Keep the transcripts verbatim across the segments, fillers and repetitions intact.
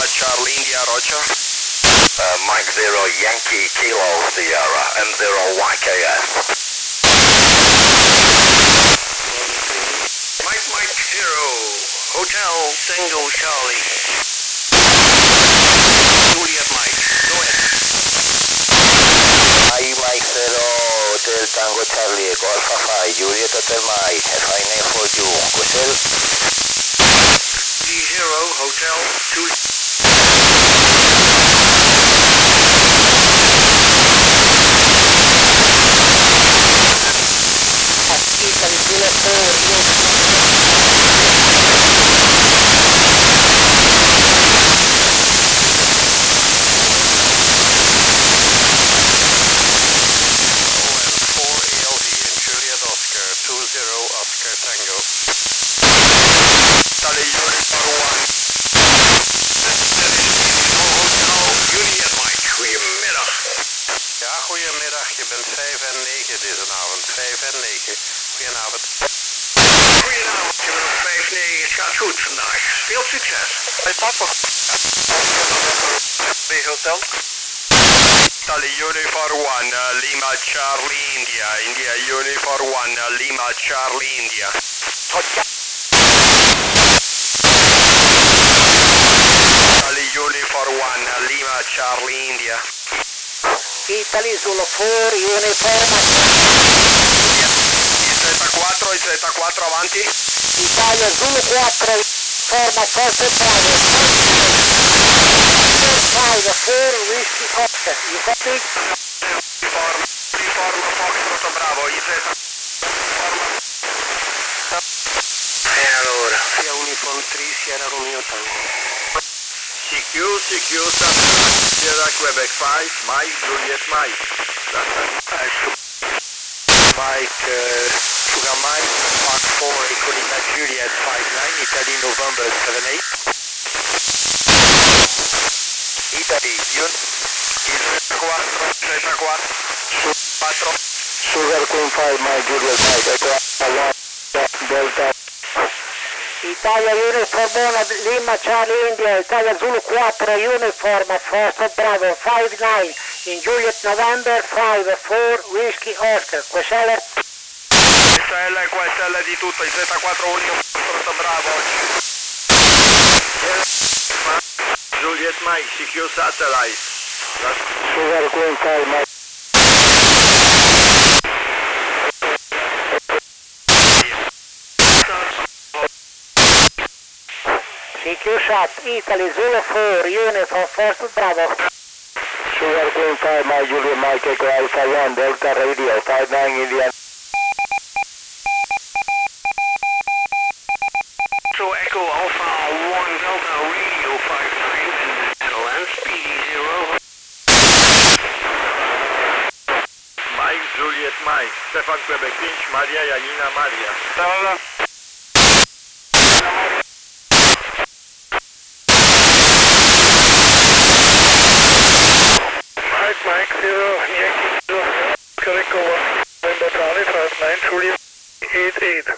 Charlie India, Roger. Uh, Mike Zero Yankee Kilo Sierra M zero Y K S. Mike Mike Zero Hotel Tango Charlie. Juliet Mike, go ahead. I Mike Zero Hotel Tango Charlie Echo Alpha five Juliet Hotel Mike. Fine name for you. Hotel. D Zero Hotel Juliet. Goedemiddag, je bent vijf en negen deze avond. vijf en negen. Goedenavond. Goedenavond, je bent op vijf negen. Het gaat goed vandaag. Veel succes. Bij papa. Bij hotel. Italy Uniform one, uh, Lima Charlie India. India Uniform one, uh, Lima Charlie India. Italy Uniform one, uh, Lima Charlie India. Italy Zulu four, Uniform. Z quattro, Z quattro avanti. Italia Zulu quattro, forma First Bravo. five four, Whiskey Oscar. You copy? Uniform, uniform Foxtrot Bravo, I Z. E allora, sia Uniform tre, Sierra Romeo Tango. C Q, C Q, Sierra Quebec five, Mike, Juliet Mike. Ecco. Mike, uh, Sugar Mike, Park four, Ecolina Juliet five nine, Italy November seven eight. Italy, June, Z quattro, Z quattro, quattro. Sugar Queen five, my Juliet Mike, Delta. Italia Uniform one, Lima Charlie India, Italia Zulu quattro, Uniform First Bravo five nine, in Juliet November five four, Whiskey Oscar. Quesella? Q S L, Q S L di tutto, I Z quattro Uniform Foxtrot Bravo. Juliet Mike, C Q Satellite. Sugar Queen five, my C Q shot, Italy Zulu four, Uniform First Bravo. Sugar Queen five, my Juliet Mike, Echo Alpha one, Delta Radio, five nine Indian. So Echo Alpha one, Delta Radio five nine, in the Netherlands, P D zero. Mike, Juliet Mike, Stefan Quebec Finch, Maria Janina Maria. Stella. Mike, Mike, zero, Yankee, zero, Calico one, November Charlie, five nine, Juliet, eight eight.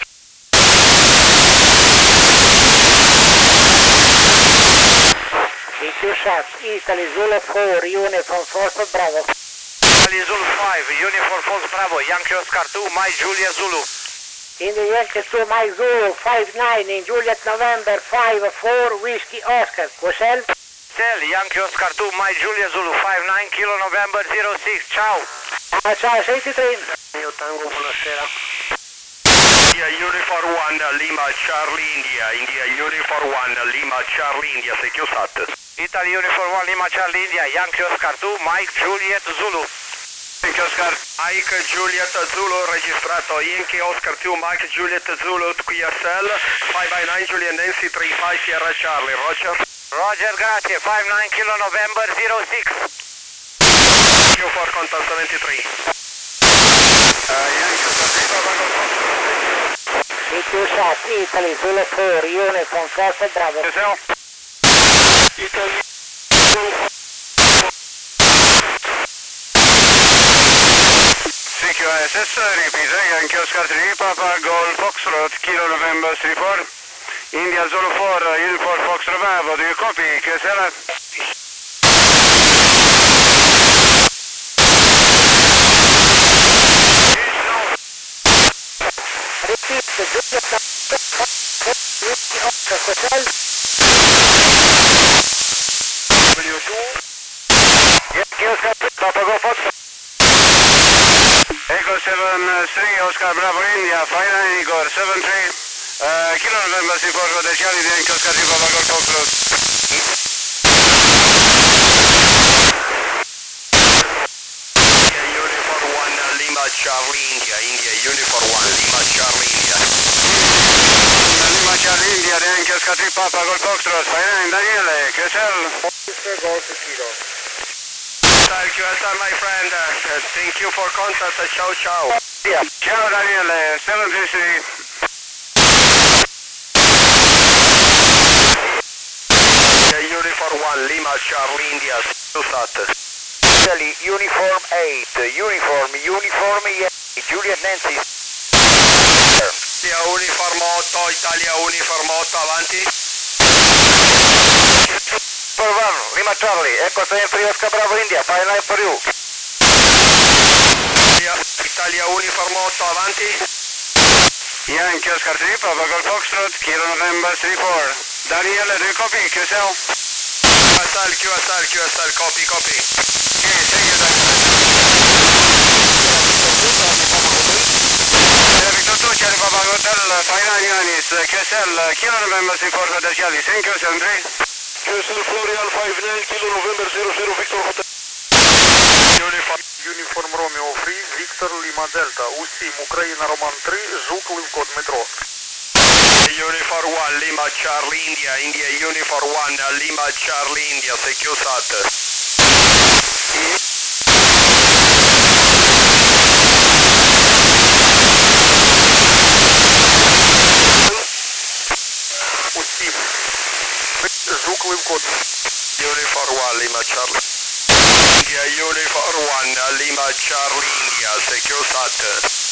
C Q shot, Italy Zulu four, Uniform First Bravo. Italy Zulu five, Uniform Fox Bravo, Yankee Oscar two, My Julia Zulu. In the Yankee two, my Zulu five nine, in Juliet November five four, Whiskey Oscar. Quesell? Tel, Yankee Oscar two, My Julia Zulu five nine, Kilo November zero six, ciao. Ah, ciao, senti tre. Io Tango, buonasera. India Uniform one, Lima Charlie India, India Uniform one, Lima Charlie India, sei chiusato. Italy Uniform one, Lima Charlie India, Yankee Oscar two, Mike Juliet Zulu. Yankee Oscar, Mike Juliet Zulu registrato, Yankee Oscar two, Mike Juliet Zulu, Q S L, five by nine Juliet Nancy three five Sierra Charlie, Roger. Roger, grazie, five nine Kilo November zero six. Q for contact seventy-three. Uh, C Q shot, Italy Zulu four, Uniform First Bravo. Italy. C Q S S, repeat, Yankee Oscar three, Papa Golf Foxtrot, Kilo November three four, India India, Zulu four, Uniform Foxtrot Bravo, do you copy? Q S L? Repeat, Juliet Hotel. W two. Yes, Q S L, Papa Go Fox. Echo seven three, Oscar Bravo India, five nine Igor, seven three. Uh, Kilo November C four, the Charlie, the Echo Casino, Papa Go Foxtrot. Uniform one, Lima Charlie India, India, Uniform one, Lima Charlie India. Lima Charlie India, the Echo Casino, Papa Go Foxtrot, five nine, Daniele, Q S L. Golf Kilo. Thank you, sir, my friend. Uh, thank you for contact. Uh, ciao, ciao. Yeah. Ciao, Daniele. seven three three. Yeah, Uniform one, Lima, Charlie, India, Susat. Italy, Uniform eight, Uniform, Uniform, Juliet Nancy. Italia, Uniform otto, Italia, Uniform otto, avanti. For one, Lima Charlie, Echo seven three, Oscar Bravo India, five nine for you. Italia, Italia, Uniform otto, avanti. Yankee, Oscar three, Papa Golf Foxtrot, Kilo November three four. Daniele, do you copy? Q S L? Q S L, Q S L, Q S L, copy, copy. Victor Papa Hotel, five nine Yanis, Q S L, Kilo November three four, the Charlie, thank you, seven three. Q S L Florial five nine, Kilo November zero zero, Victor Hotel. Uniform. Uniform Romeo Free, Victor Lima Delta, УСИМ, Украина Роман три, Жук, Лывкот, метро. Uniform one, Lima Charlie India, India Uniform one, Lima Charlie India, thank you, Sat. УСИМ, Жук, Лывкот. Uniform one, Lima Charlie India, Uniform one, Lima Charlie India, thank you, Sat.